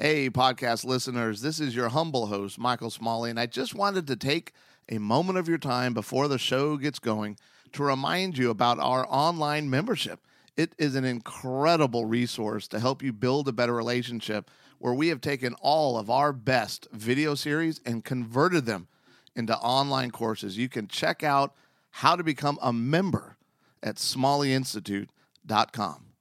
Hey, podcast listeners, this is your humble host, Michael Smalley, and I just wanted to take a moment of your time before the show gets going to remind you about our online membership. It is an incredible resource to help you build a better relationship where we have taken all of our best video series and converted them into online courses. You can check out how to become a member at smalleyinstitute.com.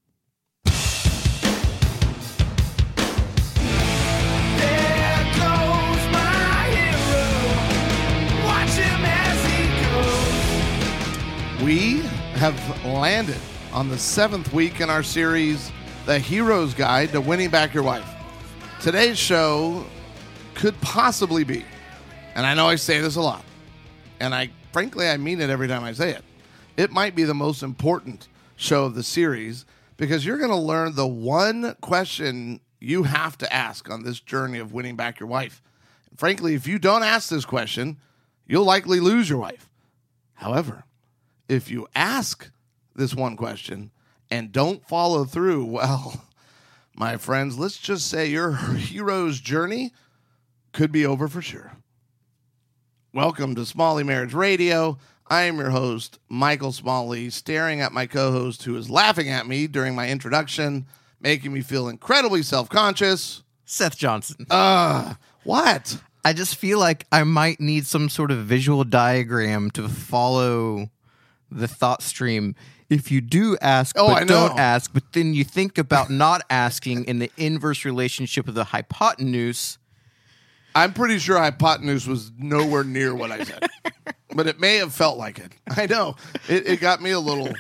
We have landed on the 7th week in our series, The Hero's Guide to Winning Back Your Wife. Today's show could possibly be, and I know I say this a lot, and frankly I mean it every time I say it, it might be the most important show of the series because you're going to learn the one question you have to ask on this journey of winning back your wife. And frankly, if you don't ask this question, you'll likely lose your wife. However, if you ask this one question and don't follow through, well, my friends, let's just say your hero's journey could be over for sure. Welcome to Smalley Marriage Radio. I am your host, Michael Smalley, staring at my co-host who is laughing at me during my introduction, making me feel incredibly self-conscious. Seth Johnson. What? I just feel like I might need some sort of visual diagram to follow the thought stream. If you do ask, but don't ask, but then you think about not asking in the inverse relationship of the hypotenuse. I'm pretty sure hypotenuse was nowhere near what I said, but it may have felt like it. I know. It got me a little...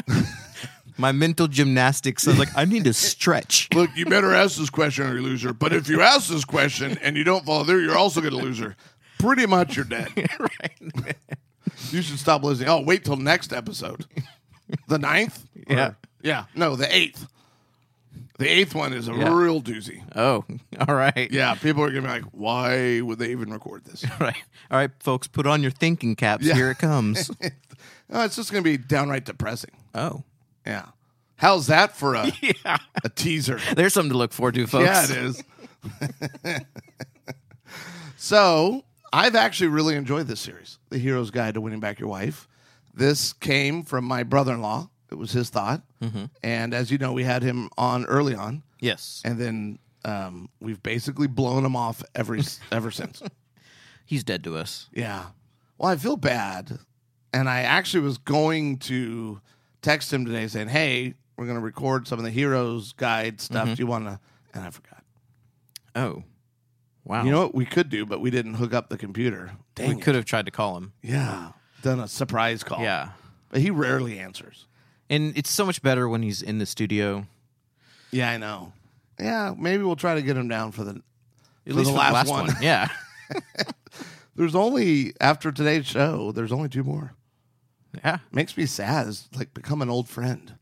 My mental gymnastics, I was like, I need to stretch. Look, you better ask this question or you loser. But if you ask this question and you don't follow through, you're also going to loser. Pretty much you're dead. Right. You should stop listening. Oh, wait till next episode. The 9th? Yeah. Yeah. No, the 8th. The 8th one is a real doozy. Oh, all right. Yeah, people are going to be like, why would they even record this? Right. All right, folks, put on your thinking caps. Yeah. Here it comes. No, it's just going to be downright depressing. Oh. Yeah. How's that for a teaser? There's something to look forward to, folks. Yeah, it is. So, I've actually really enjoyed this series, The Hero's Guide to Winning Back Your Wife. This came from my brother-in-law. It was his thought. Mm-hmm. And as you know, we had him on early on. Yes. And then we've basically blown him off ever since. He's dead to us. Yeah. Well, I feel bad. And I actually was going to text him today saying, hey, we're going to record some of the Hero's Guide stuff. Do you want to? And I forgot. Oh. Wow. You know what we could do, but we didn't hook up the computer. Dang, we could have tried to call him. Yeah. Done a surprise call. Yeah. But he rarely answers. And it's so much better when he's in the studio. Yeah, I know. Yeah, maybe we'll try to get him down for the last one. Yeah. There's only, after today's show, there's only 2 more. Yeah. Makes me sad. It's like become an old friend.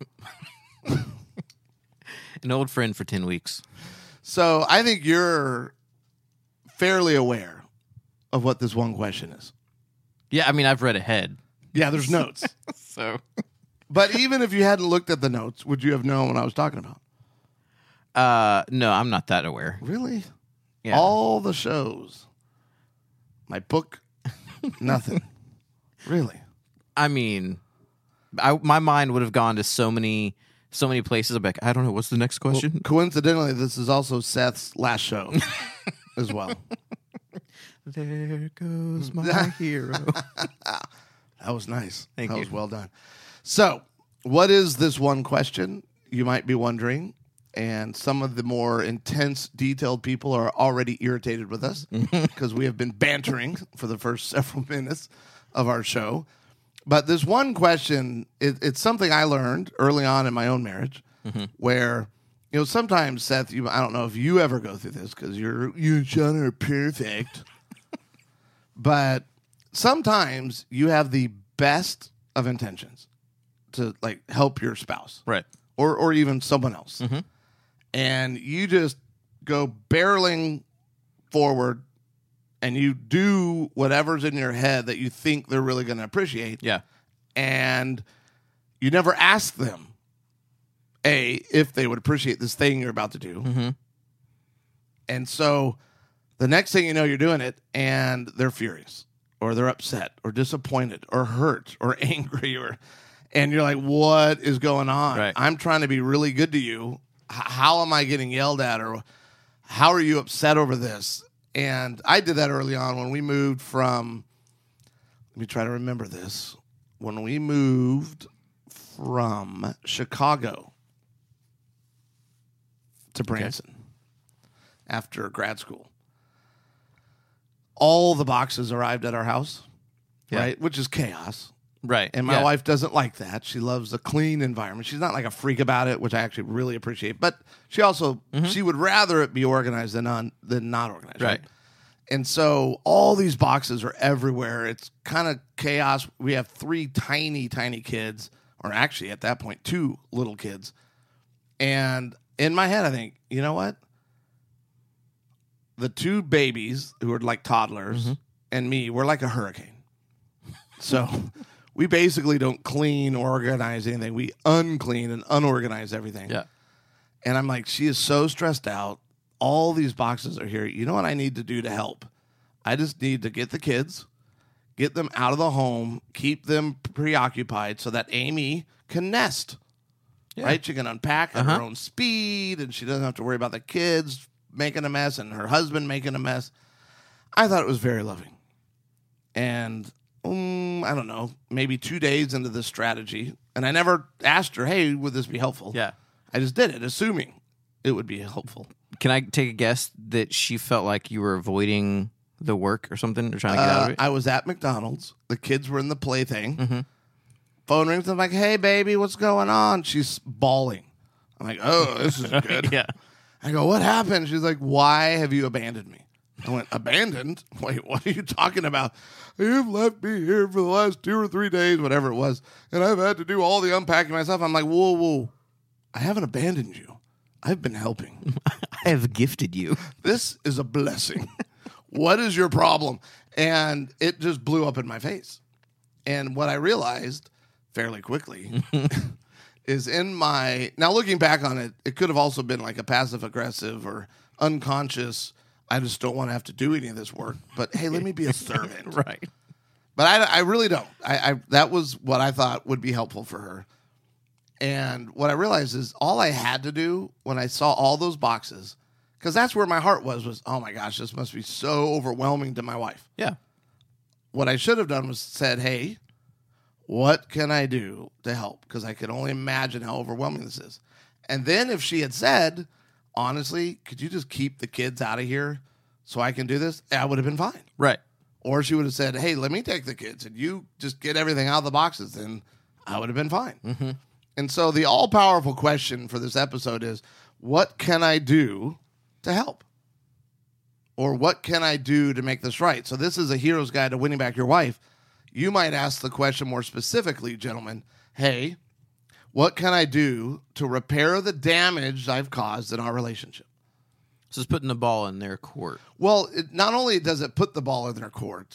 An old friend for 10 weeks. So I think you're fairly aware of what this one question is. Yeah, I mean, I've read ahead. Yeah, there's notes. So, but even if you hadn't looked at the notes, would you have known what I was talking about? No, I'm not that aware. Really? Yeah. All the shows. My book, nothing. Really? I mean, my mind would have gone to so many places. I'm like, I don't know. What's the next question? Well, coincidentally, this is also Seth's last show as well. There goes my hero. That was nice. Thank you. That was well done. So, what is this one question? You might be wondering. And some of the more intense, detailed people are already irritated with us because we have been bantering for the first several minutes of our show. But this one question, it's something I learned early on in my own marriage where, sometimes, Seth, I don't know if you ever go through this because you and Sean are perfect. But sometimes you have the best of intentions to help your spouse. Right. Or even someone else. Mm-hmm. And you just go barreling forward and you do whatever's in your head that you think they're really going to appreciate. Yeah. And you never ask them, if they would appreciate this thing you're about to do. Mm-hmm. And so the next thing you know, you're doing it, and they're furious, or they're upset, or disappointed, or hurt, or angry, and you're like, what is going on? Right. I'm trying to be really good to you. How am I getting yelled at, or how are you upset over this? And I did that early on when we moved from, let me try to remember this, when we moved from Chicago to Branson after grad school. All the boxes arrived at our house, right? Which is chaos. Right. And my wife doesn't like that. She loves a clean environment. She's not like a freak about it, which I actually really appreciate. But she also, she would rather it be organized than not organized. Right. And so all these boxes are everywhere. It's kind of chaos. We have 3 tiny, tiny kids, or actually at that point, 2 little kids. And in my head, I think, you know what? The 2 babies who are like toddlers and me, we're like a hurricane. So we basically don't clean or organize anything. We unclean and unorganize everything. Yeah. And I'm like, she is so stressed out. All these boxes are here. You know what I need to do to help? I just need to get the kids, get them out of the home, keep them preoccupied so that Amy can nest. Yeah. Right? She can unpack at her own speed, and she doesn't have to worry about the kids making a mess and her husband making a mess. I thought it was very loving. And I don't know, maybe 2 days into this strategy, and I never asked her, hey, would this be helpful? Yeah. I just did it, assuming it would be helpful. Can I take a guess that she felt like you were avoiding the work or something, or trying to get out of it? I was at McDonald's. The kids were in the plaything. Phone rings. I'm like, hey, baby, what's going on? She's bawling. I'm like, oh, this is good. Yeah. I go, what happened? She's like, why have you abandoned me? I went, abandoned? Wait, what are you talking about? You've left me here for the last 2 or 3 days, whatever it was, and I've had to do all the unpacking myself. I'm like, whoa. I haven't abandoned you. I've been helping. I have gifted you. This is a blessing. What is your problem? And it just blew up in my face. And what I realized fairly quickly is now looking back on it, it could have also been like a passive aggressive or unconscious, I just don't want to have to do any of this work. But hey, let me be a servant. Right. But I really don't. I that was what I thought would be helpful for her. And what I realized is all I had to do when I saw all those boxes, because that's where my heart was, oh my gosh, this must be so overwhelming to my wife. Yeah. What I should have done was said, hey, what can I do to help? Because I could only imagine how overwhelming this is. And then if she had said, honestly, could you just keep the kids out of here so I can do this? I would have been fine. Right. Or she would have said, hey, let me take the kids and you just get everything out of the boxes. Then I would have been fine. Mm-hmm. And so the all-powerful question for this episode is, what can I do to help? Or what can I do to make this right? So this is a hero's guide to winning back your wife. You might ask the question more specifically, gentlemen. Hey, what can I do to repair the damage I've caused in our relationship? So it's putting the ball in their court. Well, not only does it put the ball in their court,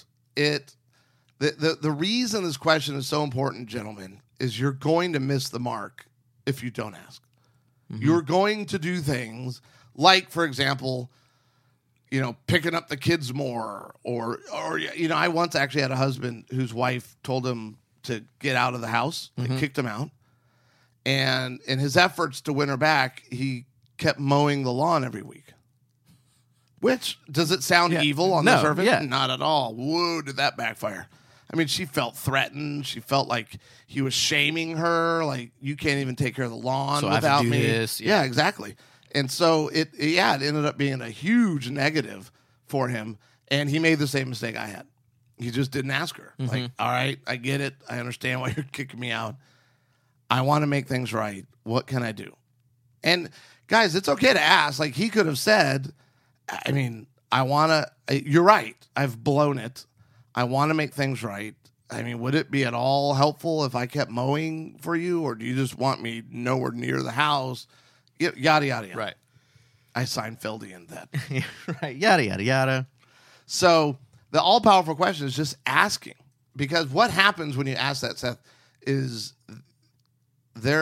the reason this question is so important, gentlemen, is you're going to miss the mark if you don't ask. Mm-hmm. You're going to do things like, for example, picking up the kids more, or I once actually had a husband whose wife told him to get out of the house, and kicked him out. And in his efforts to win her back, he kept mowing the lawn every week. Which, does it sound evil on the surface? Yeah. Not at all. Whoa, did that backfire. I mean, she felt threatened. She felt like he was shaming her, like, you can't even take care of the lawn so without I have to do me. This. Yeah, exactly. And so it ended up being a huge negative for him. And he made the same mistake I had. He just didn't ask her. Mm-hmm. Like, all right, I get it. I understand why you're kicking me out. I want to make things right. What can I do? And guys, it's okay to ask. Like, he could have said, I mean, you're right. I've blown it. I want to make things right. I mean, would it be at all helpful if I kept mowing for you, or do you just want me nowhere near the house? Yada, yada, yada. Right. I Seinfeldian that. Right. Yada, yada, yada. So the all-powerful question is just asking. Because what happens when you ask that, Seth, is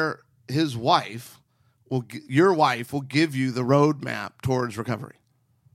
your wife will give you the roadmap towards recovery.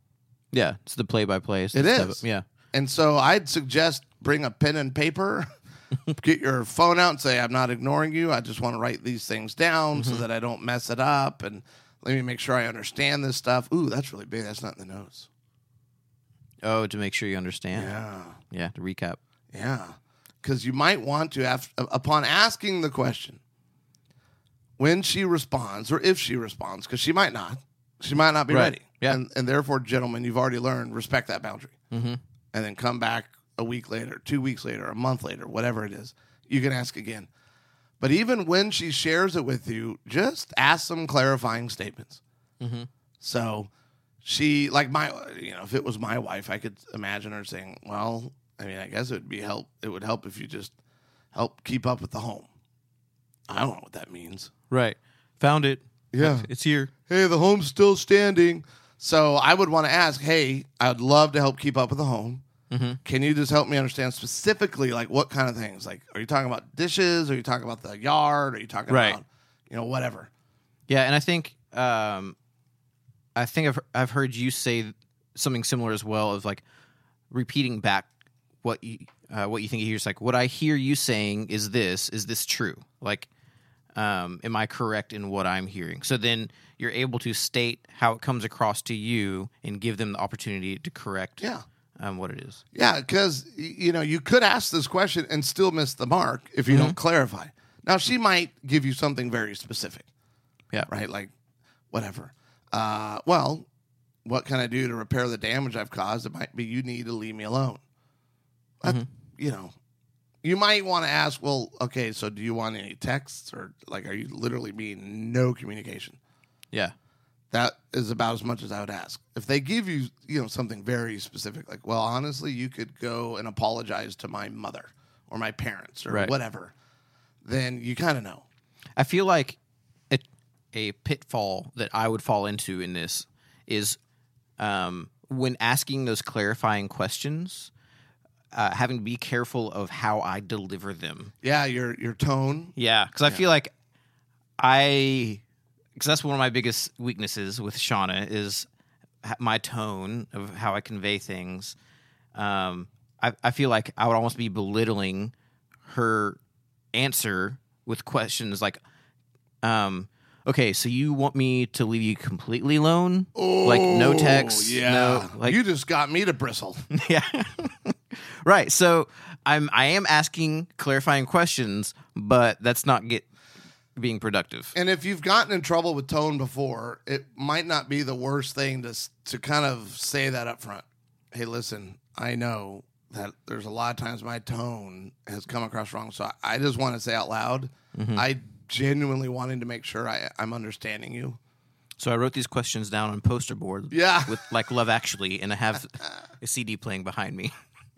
Yeah, it's the play-by-play. It is. Yeah. And so I'd suggest bring a pen and paper, get your phone out and say, I'm not ignoring you. I just want to write these things down so that I don't mess it up. And let me make sure I understand this stuff. Ooh, that's really big. That's not in the notes. Oh, to make sure you understand. Yeah. Yeah, to recap. Yeah. Because you might want to, upon asking the question, when she responds, or if she responds, because she might not be ready. Yeah. And therefore, gentlemen, you've already learned, respect that boundary. Mm-hmm. And then come back a week later, 2 weeks later, a month later, whatever it is. You can ask again. But even when she shares it with you, just ask some clarifying statements. Mm-hmm. So she, like if it was my wife, I could imagine her saying, well, I mean, I guess it would help if you just help keep up with the home. I don't know what that means. Right. Found it. Yeah. It's here. Hey, the home's still standing. So I would want to ask, hey, I would love to help keep up with the home. Mm-hmm. Can you just help me understand specifically, like, what kind of things? Like, are you talking about dishes? Are you talking about the yard? Are you talking about, whatever? Yeah, and I think I've heard you say something similar as well, of like repeating back what you think you hear. It's like, what I hear you saying is this true? Like, am I correct in what I'm hearing? So then you're able to state how it comes across to you and give them the opportunity to correct what it is. Yeah, because, you could ask this question and still miss the mark if you don't clarify. Now, she might give you something very specific. Yeah. Right? Like, whatever. Well, what can I do to repair the damage I've caused? It might be you need to leave me alone. You might want to ask, well, okay, so do you want any texts, or like, are you literally being no communication? Yeah. That is about as much as I would ask. If they give you, something very specific, like, well, honestly, you could go and apologize to my mother or my parents or whatever, then you kind of know. I feel like a pitfall that I would fall into in this is when asking those clarifying questions, having to be careful of how I deliver them. Yeah, your tone. Yeah, because I feel like because that's one of my biggest weaknesses with Shauna is my tone of how I convey things. I feel like I would almost be belittling her answer with questions like, okay, so you want me to leave you completely alone? Oh, like no text? Yeah. No, you just got me to bristle. Yeah. Right. So I am asking clarifying questions, but that's not being productive. And if you've gotten in trouble with tone before, it might not be the worst thing to kind of say that up front. Hey, listen, I know that there's a lot of times my tone has come across wrong, so I just want to say out loud, I genuinely wanted to make sure I'm understanding you. So I wrote these questions down on poster board with like Love Actually, and I have a CD playing behind me.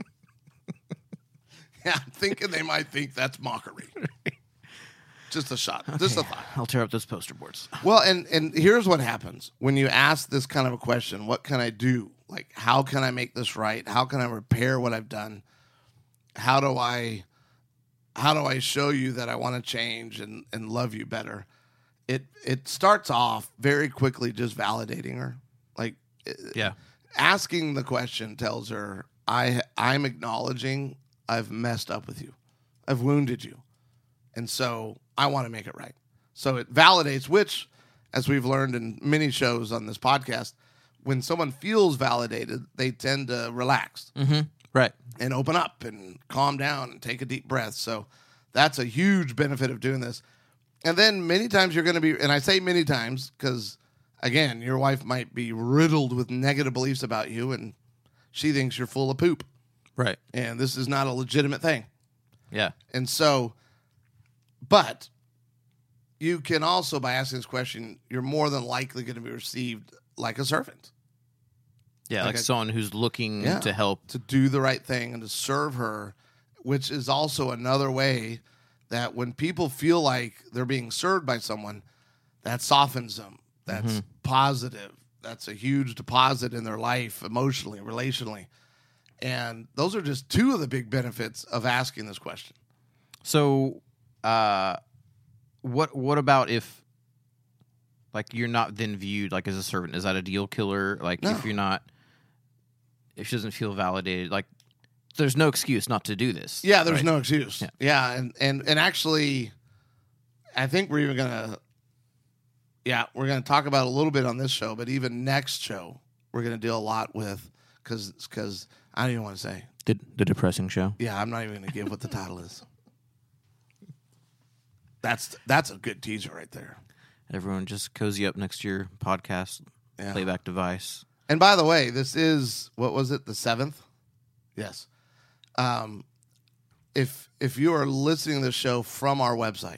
Yeah, I'm thinking they might think that's mockery. Just a shot. Okay. Just a thought. I'll tear up those poster boards. Well, and here's what happens. When you ask this kind of a question, what can I do? Like, how can I make this right? How can I repair what I've done? How do I show you that I want to change and love you better? It starts off very quickly just validating her. Like, asking the question tells her, I'm acknowledging I've messed up with you. I've wounded you. And so I want to make it right. So it validates, which, as we've learned in many shows on this podcast, when someone feels validated, they tend to relax. Mm-hmm. Right. And open up and calm down and take a deep breath. So that's a huge benefit of doing this. And then many times you're going to be, and I say many times because, again, your wife might be riddled with negative beliefs about you and she thinks you're full of poop. Right. And this is not a legitimate thing. Yeah. And so, but you can also, by asking this question, you're more than likely going to be received like a servant. Yeah, like someone who's looking to help. To do the right thing and to serve her, which is also another way that when people feel like they're being served by someone, that softens them. That's positive. That's a huge deposit in their life, emotionally, relationally. And those are just two of the big benefits of asking this question. So, what about if, like, you're not then viewed like as a servant? Is that a deal killer? Like, No. if you're not, if she doesn't feel validated, like there's no excuse not to do this. Yeah, there's no excuse. Yeah, and actually, I think we're even gonna talk about it a little bit on this show, but even next show we're gonna deal a lot with because I don't even want to say the depressing show. Yeah, I'm not even gonna give what the title is. That's a good teaser right there. Everyone just cozy up next to your podcast playback device. And by the way, this is, what was it, the 7th? Yes. If you are listening to the show from our website,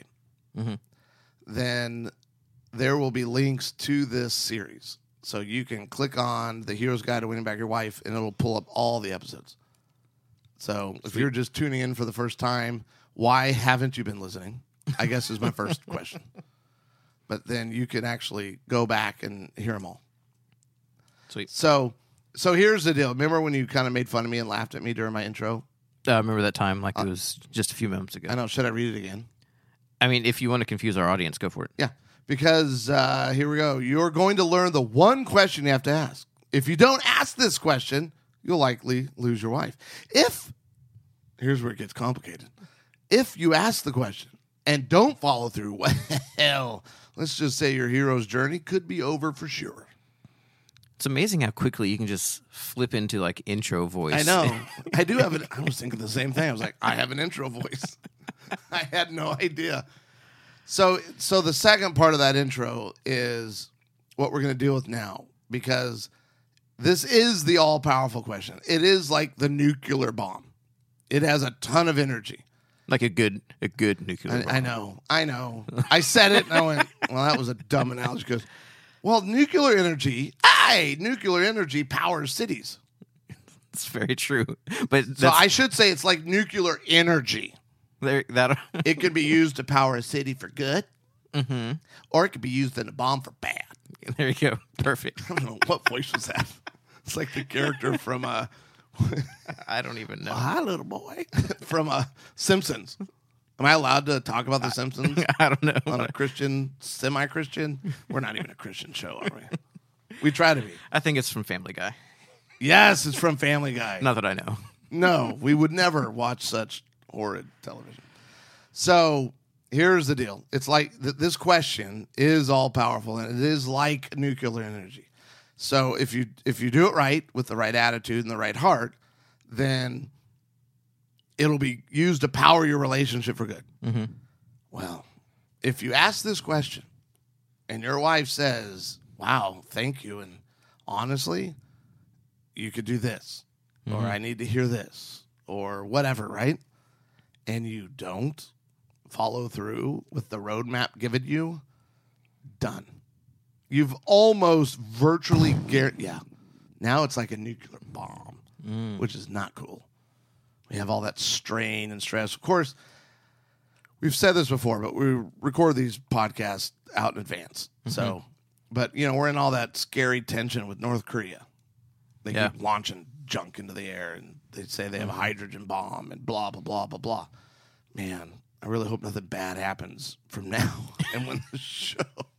then there will be links to this series. So you can click on The Hero's Guide to Winning Back Your Wife, and it'll pull up all the episodes. So if you're just tuning in for the first time, why haven't you been listening? I guess is my first question. But then you can actually go back and hear them all. Sweet. So here's the deal. Remember when you kind of made fun of me and laughed at me during my intro? I remember that time like it was just a few moments ago. I know. Should I read it again? I mean, if you want to confuse our audience, go for it. Yeah, because here we go. You're going to learn the one question you have to ask. If you don't ask this question, you'll likely lose your wife. Here's where it gets complicated. If you ask the question and don't follow through, well, let's just say your hero's journey could be over for sure. It's amazing how quickly you can just flip into like intro voice. I know. I do have I was thinking the same thing. I was like, I have an intro voice. I had no idea. So the second part of that intro is what we're going to deal with now, because this is the all-powerful question. It is like the nuclear bomb. It has a ton of energy. Like a good nuclear bomb. I know. I said it and I went, well, that was a dumb analogy. Because, well, nuclear energy powers cities. It's very true. But so I should say it's like nuclear energy. It could be used to power a city for good, or it could be used in a bomb for bad. There you go. Perfect. I don't know. What voice was that? It's like the character from I don't even know. Hi, little boy. From Simpsons. Am I allowed to talk about The Simpsons? I don't know. On a Christian, semi-Christian? We're not even a Christian show, are we? We try to be. I think it's from Family Guy. Yes, it's from Family Guy. Not that I know. No, we would never watch such horrid television. So here's the deal. It's like this question is all-powerful, and it is like nuclear energy. So if you do it right with the right attitude and the right heart, then it'll be used to power your relationship for good. Mm-hmm. Well, if you ask this question and your wife says, wow, thank you, and honestly, you could do this, or I need to hear this, or whatever, right? And you don't follow through with the roadmap given you, done. You've almost virtually now it's like a nuclear bomb, which is not cool. We have all that strain and stress. Of course, we've said this before, but we record these podcasts out in advance. So, but we're in all that scary tension with North Korea. They keep launching junk into the air, and they say they have a hydrogen bomb and blah, blah, blah, blah, blah. Man, I really hope nothing bad happens from now and when the show.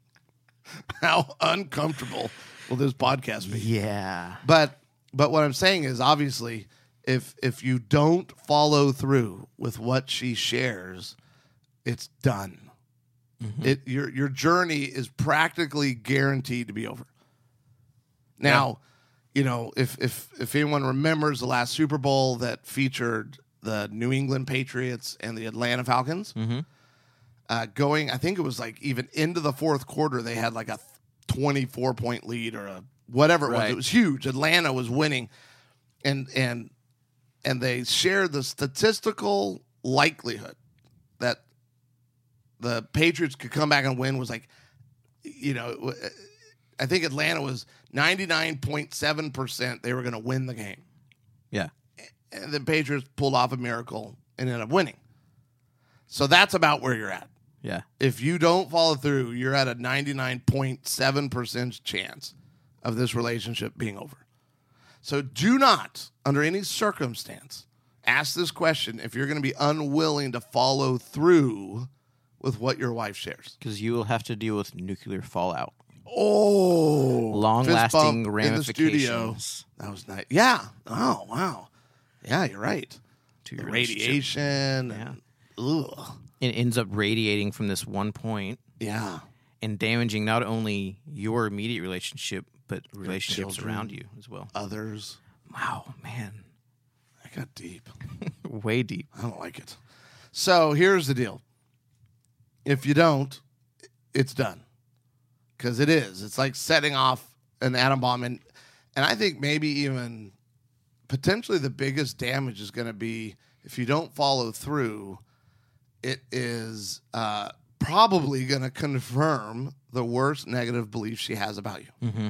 How uncomfortable will this podcast be? Yeah. But what I'm saying is, obviously, if you don't follow through with what she shares, it's done. Your journey is practically guaranteed to be over. Now, if anyone remembers the last Super Bowl that featured the New England Patriots and the Atlanta Falcons, going, I think it was like even into the fourth quarter, they had like a 24-point lead or a whatever it was. It was huge. Atlanta was winning, and they shared the statistical likelihood that the Patriots could come back and win was like, I think Atlanta was 99.7% they were going to win the game. Yeah. And the Patriots pulled off a miracle and ended up winning. So that's about where you're at. Yeah. If you don't follow through, you're at a 99.7% chance of this relationship being over. So do not, under any circumstance, ask this question if you're going to be unwilling to follow through with what your wife shares. Because you will have to deal with nuclear fallout. Oh, long-lasting ramifications. In the studio. That was nice. Yeah. Oh, wow. Yeah, you're right. To the your radiation. Yeah. Ugh. It ends up radiating from this one point. Yeah. And damaging not only your immediate relationship, but relationships children, around you as well. Others. Wow, man. I got deep. Way deep. I don't like it. So here's the deal. If you don't, it's done. Because it is. It's like setting off an atom bomb. And I think maybe even potentially the biggest damage is going to be if you don't follow through, it is probably going to confirm the worst negative belief she has about you. Mm-hmm.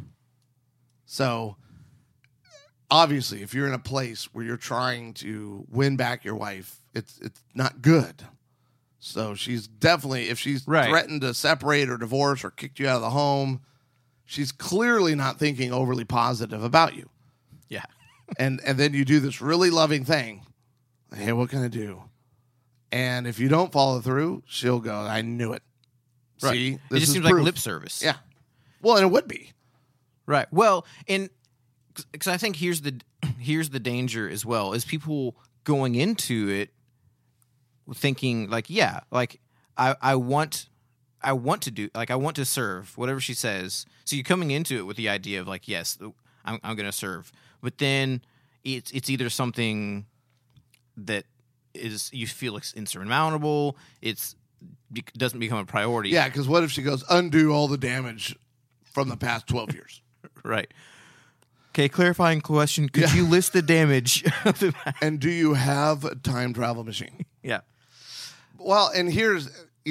So obviously, if you're in a place where you're trying to win back your wife, it's not good. So she's definitely, if she's threatened to separate or divorce or kicked you out of the home, she's clearly not thinking overly positive about you. Yeah. and then you do this really loving thing. Hey, what can I do? And if you don't follow through, she'll go, I knew it. Right. See? This just seems proof. like lip service. Yeah. Well, and it would be. Right. Well, and because I think here's the danger as well, is people going into it thinking like, yeah, like I want to do, like I want to serve whatever she says. So you're coming into it with the idea of like, yes, I'm going to serve, but then it's either something that is you feel insurmountable. It doesn't become a priority. Yeah, because what if she goes undo all the damage from the past 12 years? Right. Okay, clarifying question. Could you list the damage? And do you have a time travel machine? Yeah. Well, and here's,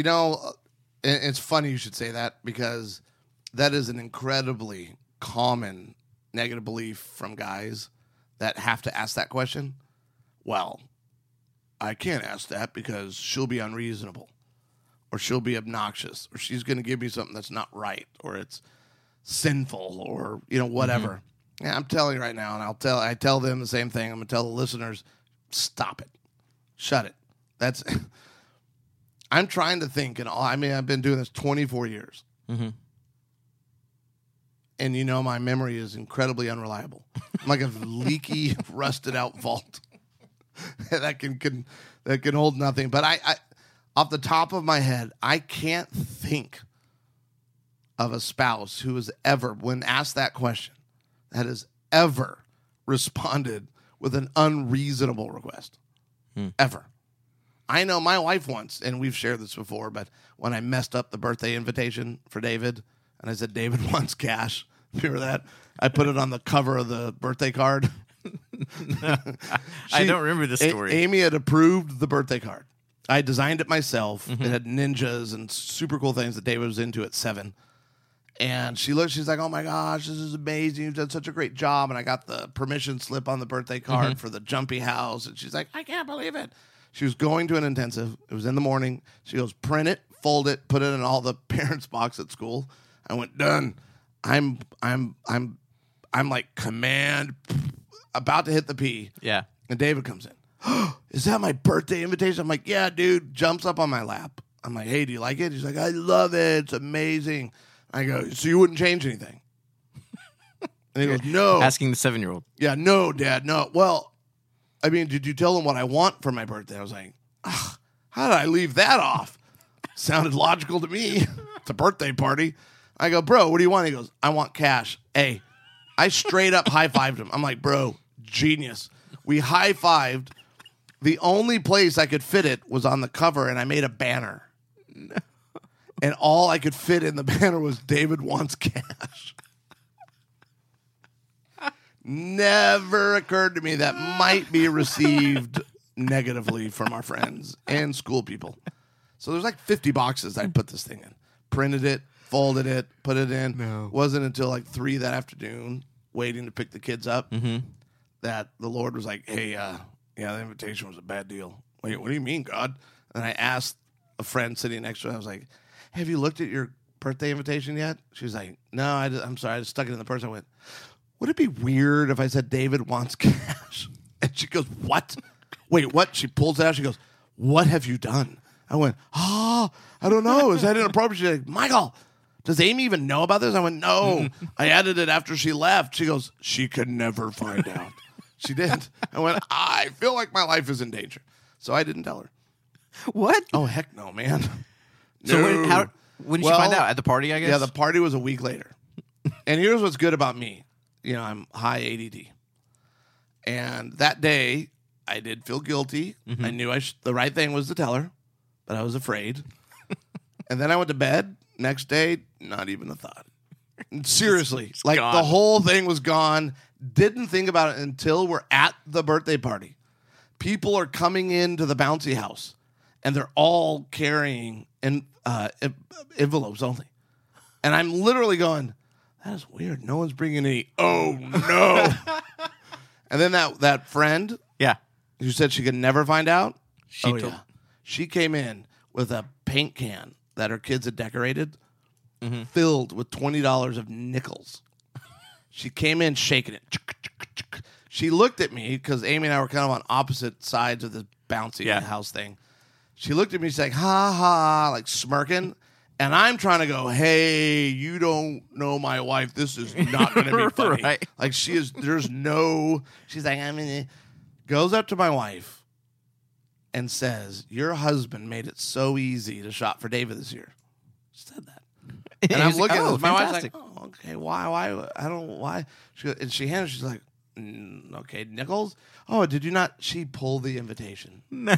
it's funny you should say that because that is an incredibly common negative belief from guys that have to ask that question. Well, I can't ask that because she'll be unreasonable or she'll be obnoxious or she's going to give me something that's not right or it's sinful or, whatever. Mm-hmm. Yeah, I'm telling you right now, and I tell them the same thing. I'm going to tell the listeners, stop it. Shut it. That's I'm trying to think, and I've been doing this 24 years. Mm-hmm. And my memory is incredibly unreliable. I'm like a leaky, rusted out vault that can hold nothing. But I off the top of my head, I can't think of a spouse who has ever, when asked that question, that has ever responded with an unreasonable request. Ever. I know my wife once, and we've shared this before, but when I messed up the birthday invitation for David, and I said David wants cash, remember that? I put it on the cover of the birthday card. I don't remember this story. Amy had approved the birthday card. I designed it myself. Mm-hmm. It had ninjas and super cool things that David was into at 7. And she's like, oh my gosh, this is amazing. You've done such a great job. And I got the permission slip on the birthday card for the jumpy house. And she's like, I can't believe it. She was going to an intensive. It was in the morning. She goes, print it, fold it, put it in all the parents' box at school. I went, done. I'm like command, about to hit the P. Yeah. And David comes in. Is that my birthday invitation? I'm like, yeah, dude. Jumps up on my lap. I'm like, hey, do you like it? He's like, I love it. It's amazing. I go, so you wouldn't change anything? And he goes, no. Asking the 7-year-old. Yeah, no, Dad, no. Well, I mean, did you tell him what I want for my birthday? I was like, how did I leave that off? Sounded logical to me. It's a birthday party. I go, bro, what do you want? He goes, I want cash. Hey, I straight up high-fived him. I'm like, bro, genius. We high-fived. The only place I could fit it was on the cover, and I made a banner. No. And all I could fit in the banner was David wants cash. Never occurred to me that might be received negatively from our friends and school people. So there's like 50 boxes I put this thing in. Printed it, folded it, put it in. No. Wasn't until like 3 that afternoon, waiting to pick the kids up, that the Lord was like, hey, the invitation was a bad deal. Wait, what do you mean, God? And I asked a friend sitting next to her, I was like, have you looked at your birthday invitation yet? She's like, no, I'm sorry. I just stuck it in the purse. I went, would it be weird if I said David wants cash? And she goes, what? Wait, what? She pulls it out. She goes, what have you done? I went, I don't know. Is that inappropriate? She's like, Michael, Does Amy even know about this? I went, no. I added it after she left. She goes, she could never find out. She did. I went, I feel like my life is in danger. So I didn't tell her. What? Oh, heck no, man. So No. when did you find out? At the party, I guess? Yeah, the party was a week later. And here's what's good about me. You know, I'm high ADD. And that day, I did feel guilty. I knew the right thing was to tell her, but I was afraid. And then I went to bed. Next day, not even a thought. Seriously. It's like gone. the whole thing was gone. Didn't think about it until we're at the birthday party. People are coming into the bouncy house, and they're all carrying envelopes only. And I'm literally going, that is weird. No one's bringing any. Oh, no. And then that friend Yeah. who said she could never find out, She she came in with a paint can that her kids had decorated, filled with $20 of nickels. She came in shaking it. She looked at me because Amy and I were kind of on opposite sides of this bouncy house thing. She looked at me, she's like, ha ha, like smirking. And I'm trying to go, hey, you don't know my wife. This is not going to be funny. Right. Like she's like, goes up to my wife and says, your husband made it so easy to shop for David this year. She said that. And I'm looking at this. My wife's like, oh, okay, why? I don't know why. She handed, she's like, okay, nickels? Oh, did you not? She pulled the invitation.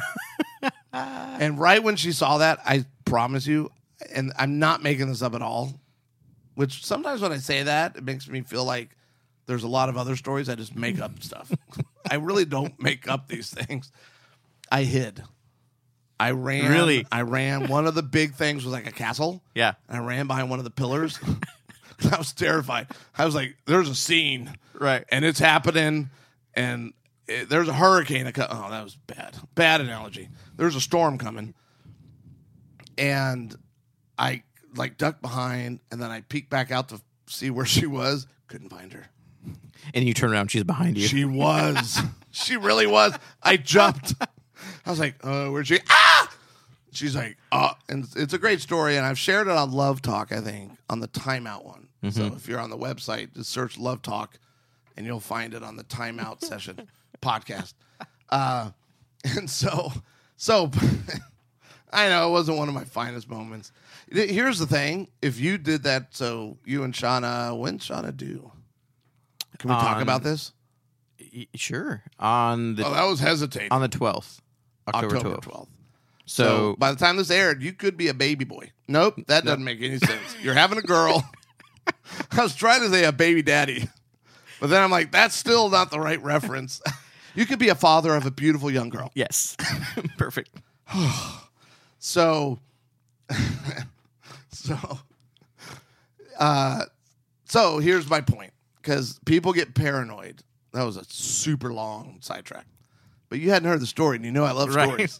And right when she saw that, I promise you, and I'm not making this up at all, which sometimes when I say that, it makes me feel like there's a lot of other stories. I just make up stuff. I really don't make up these things. I hid. I ran. Really? I ran. One of the big things was like a castle. Yeah. And I ran behind one of the pillars. I was terrified. I was like, there's a scene. Right. And it's happening. And there's a hurricane. Oh, that was bad. Bad analogy. There's a storm coming. And I like ducked behind. And then I peeked back out to see where she was. Couldn't find her. And you turn around, she's behind you. She was. She really was. I jumped. I was like, where's she? Ah! She's like, and it's a great story, and I've shared it on Love Talk, I think, on the Timeout one. So if you're on the website, just search Love Talk, and you'll find it on the Timeout session podcast. And so I know it wasn't one of my finest moments. Here's the thing: if you did that, so you and Shauna, when's Shauna due? Can we talk about this? Sure. On the that was hesitating. on the 12th. October 12th. So by the time this aired, you could be a baby boy. Nope, that doesn't make any sense. You're having a girl. I was trying to say a baby daddy, but then I'm like, that's still not the right reference. You could be a father of a beautiful young girl. yes. Perfect. So here's my point, because people get paranoid. That was a super long sidetrack. But you hadn't heard the story, and you know I love stories.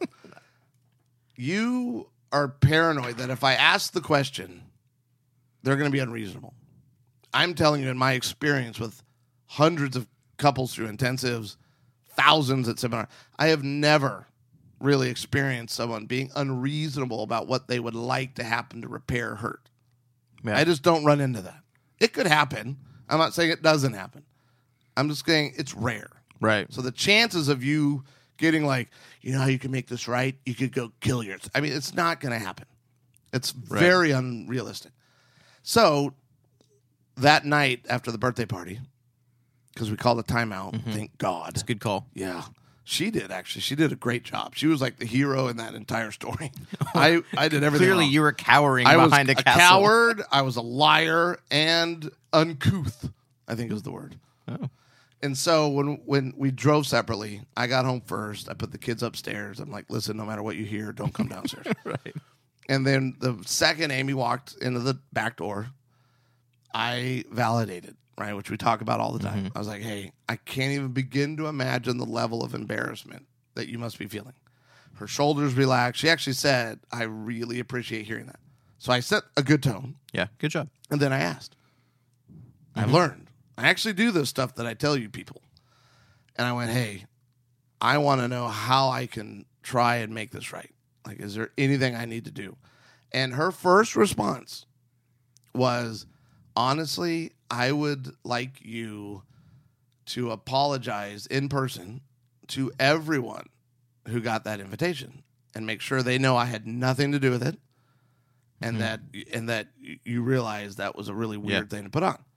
You are paranoid that if I ask the question, they're going to be unreasonable. I'm telling you, in my experience with hundreds of couples through intensives, thousands at seminars, I have never really experienced someone being unreasonable about what they would like to happen to repair hurt. Yeah. I just don't run into that. It could happen. I'm not saying it doesn't happen. I'm just saying it's rare. Right. So the chances of you getting like, you know how you can make this right? You could go kill yourself. I mean, it's not going to happen. It's very unrealistic. So that night after the birthday party, because we called a timeout, thank God. It's a good call. Yeah. She did, actually. She did a great job. She was like the hero in that entire story. I did everything Clearly wrong. you were cowering I was behind a castle. coward. I was a liar and uncouth, I think is the word. Oh. And so when we drove separately, I got home first. I put the kids upstairs. I'm like, listen, no matter what you hear, don't come downstairs. Right. And then the second Amy walked into the back door, I validated, right, which we talk about all the time. I was like, hey, I can't even begin to imagine the level of embarrassment that you must be feeling. Her shoulders relaxed. She actually said, I really appreciate hearing that. So I set a good tone. Yeah, good job. And then I asked. I've learned. I actually do this stuff that I tell you people. And I went, hey, I want to know how I can try and make this right. Like, is there anything I need to do? And her first response was, honestly, I would like you to apologize in person to everyone who got that invitation and make sure they know I had nothing to do with it, and that you realize that was a really weird thing to put on.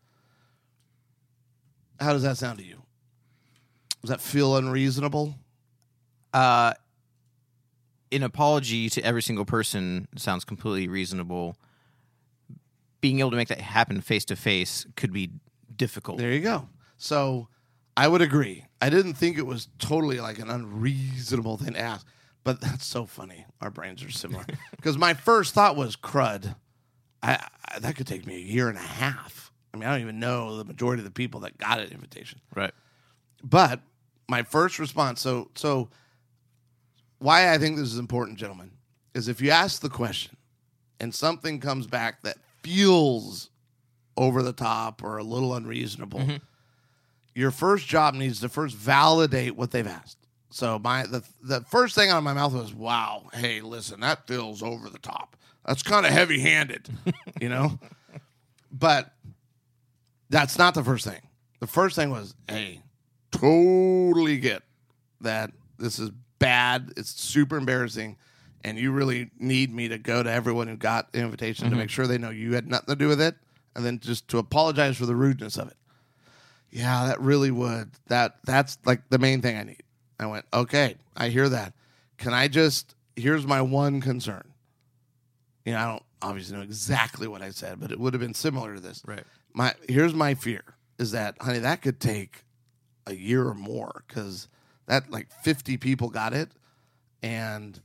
How does that sound to you? Does that feel unreasonable? An apology to every single person sounds completely reasonable. Being able to make that happen face to face could be difficult. There you go. So I would agree. I didn't think it was totally like an unreasonable thing to ask, but that's so funny. Our brains are similar. Because my first thought was crud. That could take me a year and a half. I mean, I don't even know the majority of the people that got an invitation. Right. But my first response, so why I think this is important, gentlemen, is if you ask the question and something comes back that feels over the top or a little unreasonable, your first job needs to first validate what they've asked. So the first thing out of my mouth was, wow, hey, listen, that feels over the top. That's kind of heavy-handed, you know? But that's not the first thing. The first thing was, hey, totally get that this is bad. It's super embarrassing. And you really need me to go to everyone who got the invitation to make sure they know you had nothing to do with it. And then just to apologize for the rudeness of it. Yeah, that really would. That's like the main thing I need. I went, okay, I hear that. Here's my one concern. You know, I don't obviously know exactly what I said, but it would have been similar to this. Right. Here's my fear is that, honey, that could take a year or more because that like 50 people got it and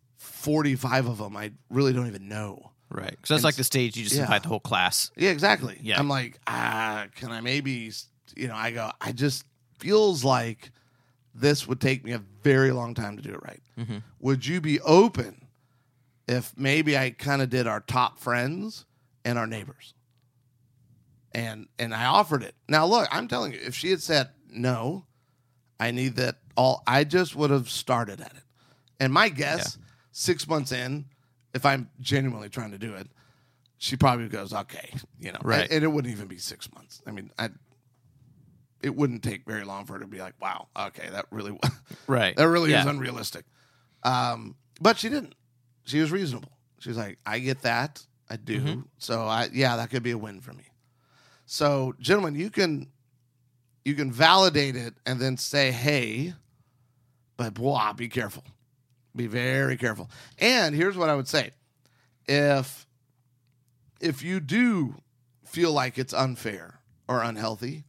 45 of them I really don't even know. Right. Because that's like the stage you just invite the whole class. Yeah, exactly. Yeah. I'm like, can I maybe, I just feels like this would take me a very long time to do it right. Mm-hmm. Would you be open if maybe I kind of did our top friends and our neighbors? And I offered it. Now, look, I'm telling you, if she had said, no, I need that all, I just would have started at it. And my guess, 6 months in, if I'm genuinely trying to do it, she probably goes, okay, right. And it wouldn't even be 6 months. I mean, it wouldn't take very long for her to be like, wow, okay, that really, right. that really is unrealistic. But she didn't. She was reasonable. She was like, I get that. I do. Mm-hmm. So that could be a win for me. So, gentlemen, you can validate it and then say, hey, but be careful. Be very careful. And here's what I would say. If you do feel like it's unfair or unhealthy,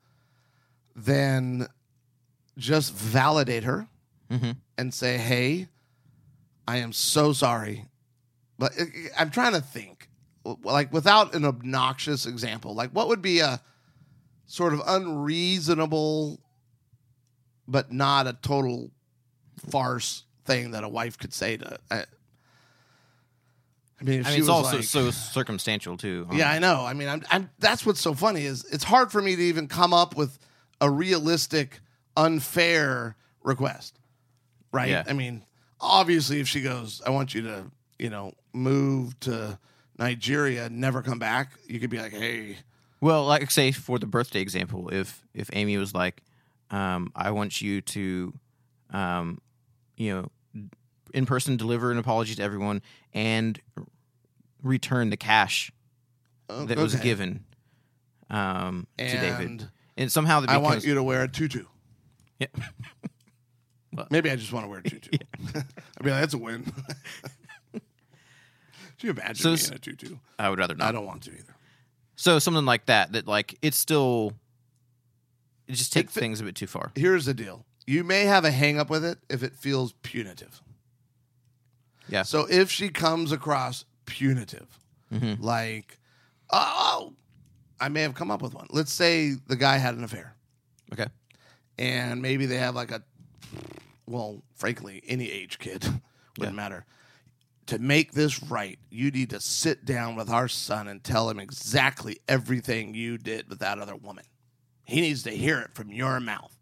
then just validate her and say, hey, I am so sorry. But I'm trying to think, like without an obnoxious example, like what would be a sort of unreasonable but not a total farce thing that a wife could say to it's also so circumstantial too. Yeah, I know. I mean, I'm that's what's so funny is it's hard for me to even come up with a realistic, unfair request, right? Yeah. I mean, obviously, if she goes, I want you to, move to Nigeria and never come back, you could be like, hey. Well, like say for the birthday example, if Amy was like, I want you to, in person deliver an apology to everyone and return the cash that was given to David. And somehow I want you to wear a tutu. Yeah. Well, maybe I just want to wear a tutu. Yeah. I'd be like, that's a win. Can you imagine me in a tutu? I would rather not. I don't want to either. So something like that like it's still, it just takes things a bit too far. Here's the deal. You may have a hang up with it if it feels punitive. Yeah. So if she comes across punitive, like, I may have come up with one. Let's say the guy had an affair. Okay. And maybe they have like frankly, any age kid wouldn't matter. To make this right, you need to sit down with our son and tell him exactly everything you did with that other woman. He needs to hear it from your mouth.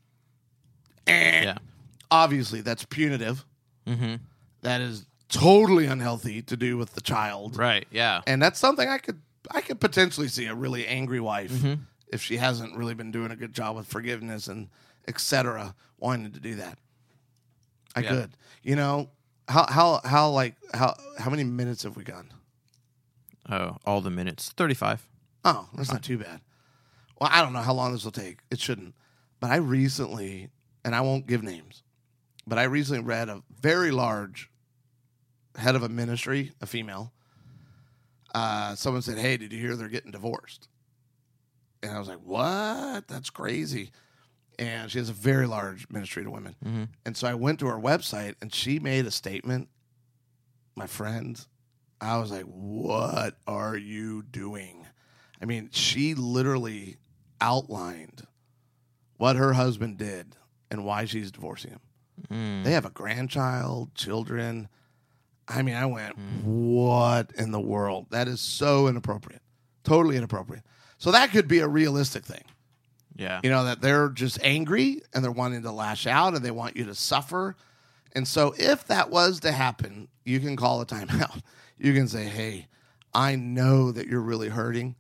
And obviously, that's punitive. Mm-hmm. That is totally unhealthy to do with the child. Right, yeah. And that's something I could could potentially see a really angry wife if she hasn't really been doing a good job with forgiveness and etc. wanting to do that. I could. You know, how many minutes have we gone? Oh, all the minutes. 35. Oh, that's not too bad. Well, I don't know how long this will take. It shouldn't. But I recently, and I won't give names, but I recently read a very large head of a ministry, a female. Someone said, "Hey, did you hear they're getting divorced?" And I was like, "What? That's crazy." And she has a very large ministry to women. Mm-hmm. And so I went to her website, and she made a statement. My friend, I was like, "What are you doing?" I mean, she literally outlined what her husband did and why she's divorcing him. Mm. They have a grandchild, children. I mean, I went, what in the world? That is so inappropriate. Totally inappropriate. So that could be a realistic thing. Yeah. You know, that they're just angry and they're wanting to lash out and they want you to suffer. And so if that was to happen, you can call a timeout. You can say, hey, I know that you're really hurting.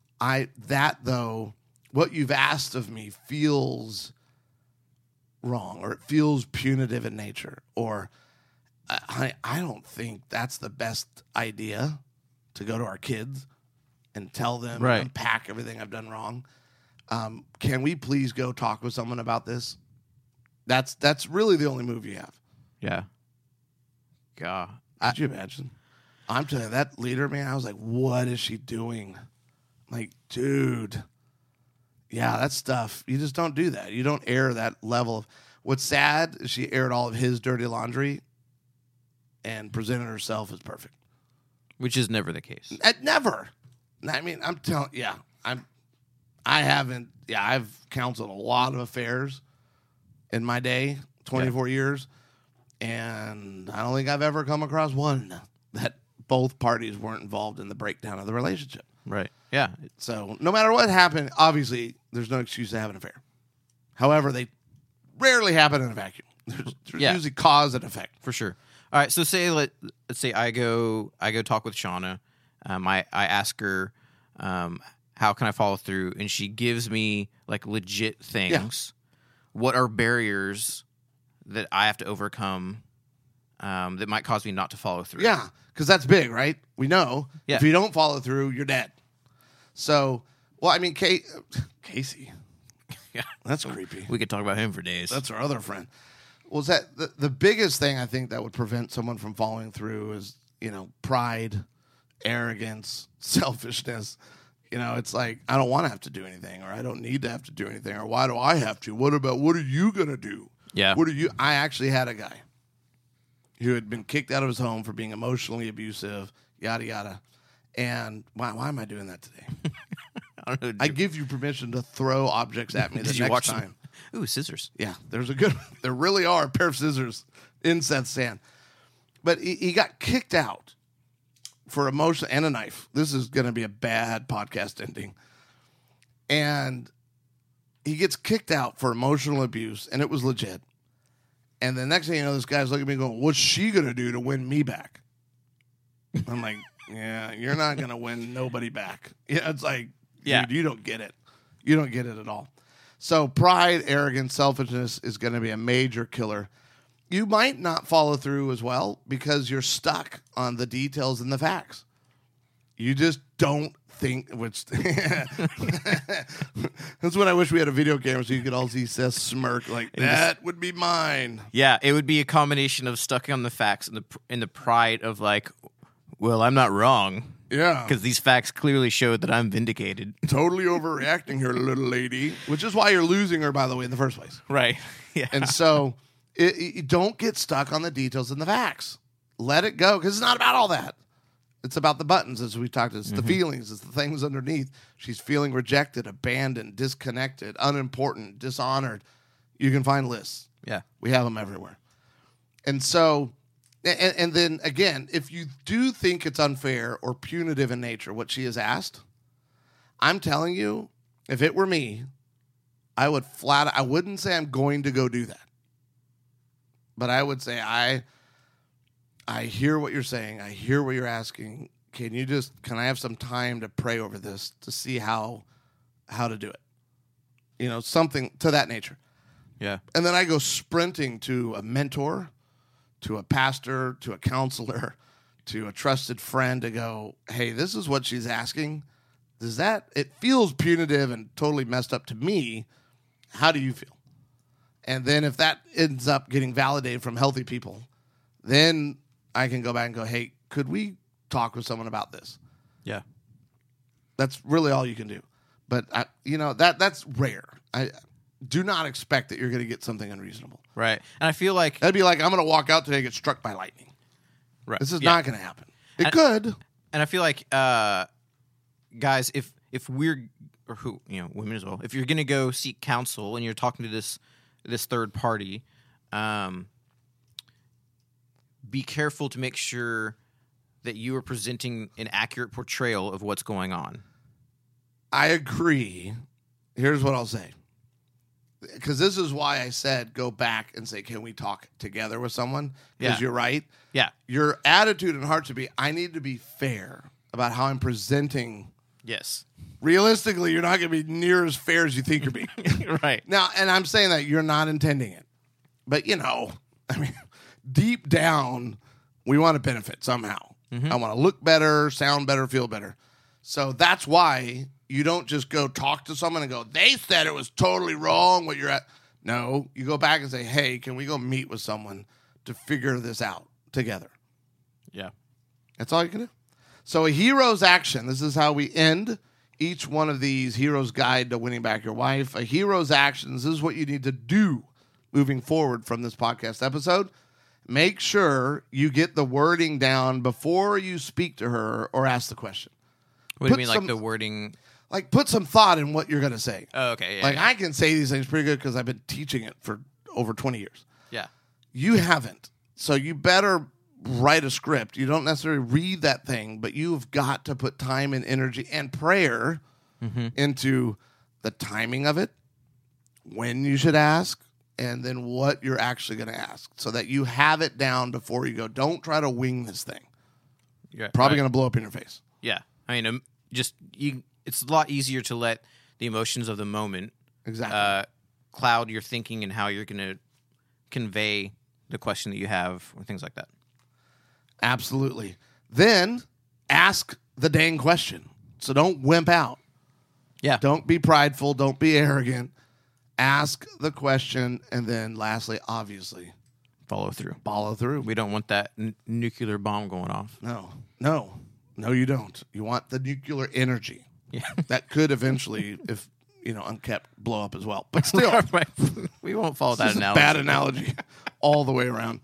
What you've asked of me feels wrong, or it feels punitive in nature, or I don't think that's the best idea to go to our kids and tell them, right, unpack everything I've done wrong. Can we please go talk with someone about this? That's really the only move you have. Yeah. God. Could you imagine? I'm telling you, that leader, man, I was like, what is she doing? Like, dude, yeah, that stuff, you just don't do that. You don't air that level of. What's sad is she aired all of his dirty laundry and presented herself as perfect. Which is never the case. Never. I mean, I'm telling, I've counseled a lot of affairs in my day, 24 years, and I don't think I've ever come across one that both parties weren't involved in the breakdown of the relationship. Right. Yeah. So no matter what happened, obviously there's no excuse to have an affair. However, they rarely happen in a vacuum. There's usually cause and effect. For sure. All right. So let's say I go talk with Shauna. I ask her, how can I follow through? And she gives me like legit things. Yeah. What are barriers that I have to overcome that might cause me not to follow through? Yeah. Because that's big, right? We know. Yeah. If you don't follow through, you're dead. So, well, I mean, Casey. Yeah. That's creepy. We could talk about him for days. That's our other friend. Well, is that the biggest thing I think that would prevent someone from following through is, pride, arrogance, selfishness. It's like, I don't want to have to do anything, or I don't need to have to do anything, or why do I have to? What are you going to do? Yeah. I actually had a guy who had been kicked out of his home for being emotionally abusive, yada, yada. And why am I doing that today? I don't know. I give you permission to throw objects at me the next time. Ooh, scissors. Yeah, there really are a pair of scissors in Seth's stand. But he got kicked out for emotion and a knife. This is going to be a bad podcast ending. And he gets kicked out for emotional abuse, and it was legit. And the next thing you know, this guy's looking at me going, what's she going to do to win me back? I'm like, yeah, you're not going to win nobody back. Yeah, it's like, dude, you don't get it. You don't get it at all. So pride, arrogance, selfishness is going to be a major killer. You might not follow through as well because you're stuck on the details and the facts. You just don't think, which that's when I wish we had a video camera so you could all see Seth smirk like, that would be mine. Yeah, it would be a combination of stuck on the facts and the pride of like, well, I'm not wrong. Yeah. Because these facts clearly show that I'm vindicated. Totally overreacting here, little lady. Which is why you're losing her, by the way, in the first place. Right. Yeah. And so you don't get stuck on the details and the facts. Let it go, because it's not about all that. It's about the buttons, as we talked. It's the feelings. It's the things underneath. She's feeling rejected, abandoned, disconnected, unimportant, dishonored. You can find lists. Yeah. We have them everywhere. And so... And then, again, if you do think it's unfair or punitive in nature, what she has asked, I'm telling you, if it were me, I wouldn't say I'm going to go do that. But I would say, I hear what you're saying. I hear what you're asking. can I have some time to pray over this to see how to do it? You know, something to that nature. Yeah. And then I go sprinting to a mentor, to a pastor, to a counselor, to a trusted friend to go, hey, this is what she's asking. It feels punitive and totally messed up to me. How do you feel? And then if that ends up getting validated from healthy people, then I can go back and go, hey, could we talk with someone about this? Yeah. That's really all you can do. But, that's rare. I do not expect that you're going to get something unreasonable. Right. And I feel like... That'd be like, I'm going to walk out today and get struck by lightning. Right. This is not going to happen. It could. And I feel like, guys, if we're... Or who, women as well. If you're going to go seek counsel and you're talking to this third party, be careful to make sure that you are presenting an accurate portrayal of what's going on. I agree. Here's what I'll say. Because this is why I said go back and say, can we talk together with someone? Because you're right. Yeah. Your attitude and heart should be, I need to be fair about how I'm presenting. Yes. Realistically, you're not going to be near as fair as you think you're being. Right. Now, and I'm saying that you're not intending it. But, deep down, we want to benefit somehow. Mm-hmm. I want to look better, sound better, feel better. So that's why you don't just go talk to someone and go, they said it was totally wrong what you're at. No, you go back and say, hey, can we go meet with someone to figure this out together? Yeah. That's all you can do. So a hero's action, this is how we end each one of these Hero's Guide to Winning Back Your Wife. A hero's actions, this is what you need to do moving forward from this podcast episode. Make sure you get the wording down before you speak to her or ask the question. What do you mean, like the wording? Like, put some thought in what you're going to say. Oh, okay. Yeah, I can say these things pretty good because I've been teaching it for over 20 years. Yeah. You haven't. So you better write a script. You don't necessarily read that thing, but you've got to put time and energy and prayer into the timing of it, when you should ask, and then what you're actually going to ask so that you have it down before you go. Don't try to wing this thing. Yeah, Probably going to blow up in your face. Yeah. I mean, it's a lot easier to let the emotions of the moment cloud your thinking and how you're going to convey the question that you have or things like that. Absolutely. Then ask the dang question. So don't wimp out. Yeah. Don't be prideful. Don't be arrogant. Ask the question. And then lastly, obviously, follow through. We don't want that nuclear bomb going off. No, you don't. You want the nuclear energy. Yeah. That could eventually, if unkept, blow up as well. But still, we won't follow that analogy. Bad analogy all the way around.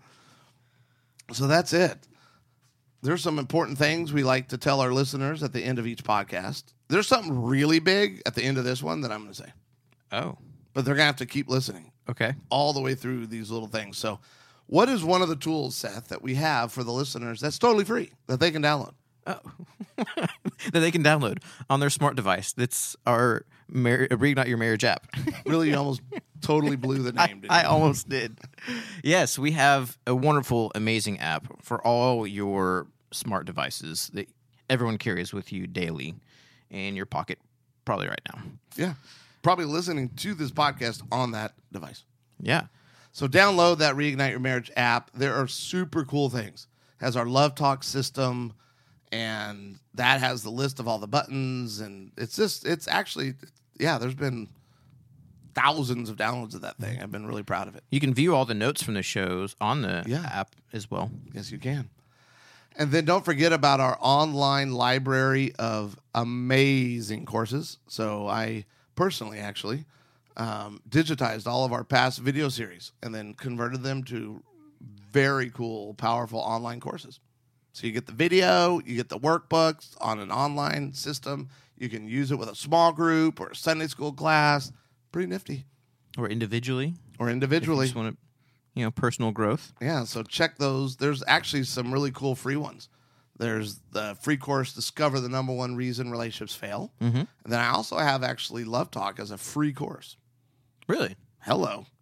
So that's it. There's some important things we like to tell our listeners at the end of each podcast. There's something really big at the end of this one that I'm going to say. Oh. But they're going to have to keep listening. Okay. All the way through these little things. So what is one of the tools, Seth, that we have for the listeners that's totally free, that they can download? Oh. That they can download on their smart device. That's our Reignite Your Marriage app. Really, you almost totally blew the name, didn't you? I almost did. Yes, we have a wonderful, amazing app for all your smart devices that everyone carries with you daily in your pocket, probably right now. Yeah. Probably listening to this podcast on that device. Yeah. So download that Reignite Your Marriage app. There are super cool things. It has our Love Talk system, and that has the list of all the buttons, and it's actually, there's been thousands of downloads of that thing. I've been really proud of it. You can view all the notes from the shows on the app as well. Yes, you can. And then don't forget about our online library of amazing courses. So I personally actually digitized all of our past video series and then converted them to very cool, powerful online courses. So you get the video, you get the workbooks on an online system. You can use it with a small group or a Sunday school class. Pretty nifty. Or individually. If you just want to, personal growth. Yeah, so check those. There's actually some really cool free ones. There's the free course, Discover the Number One Reason Relationships Fail. Mm-hmm. And then I also have actually Love Talk as a free course. Really? Hello.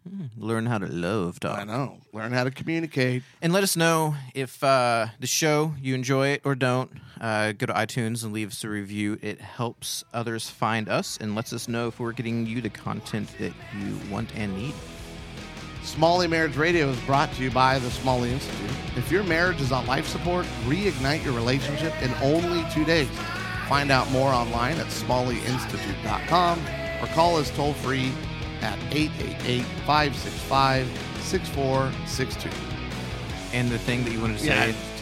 Learn how to love talk. I know. Learn how to communicate. And let us know if the show, you enjoy it or don't. Go to iTunes and leave us a review. It helps others find us and lets us know if we're getting you the content that you want and need. Smalley Marriage Radio is brought to you by the Smalley Institute. If your marriage is on life support, reignite your relationship in only 2 days. Find out more online at smalleyinstitute.com or call us toll-free at 888-565-6462. And the thing that you wanted to say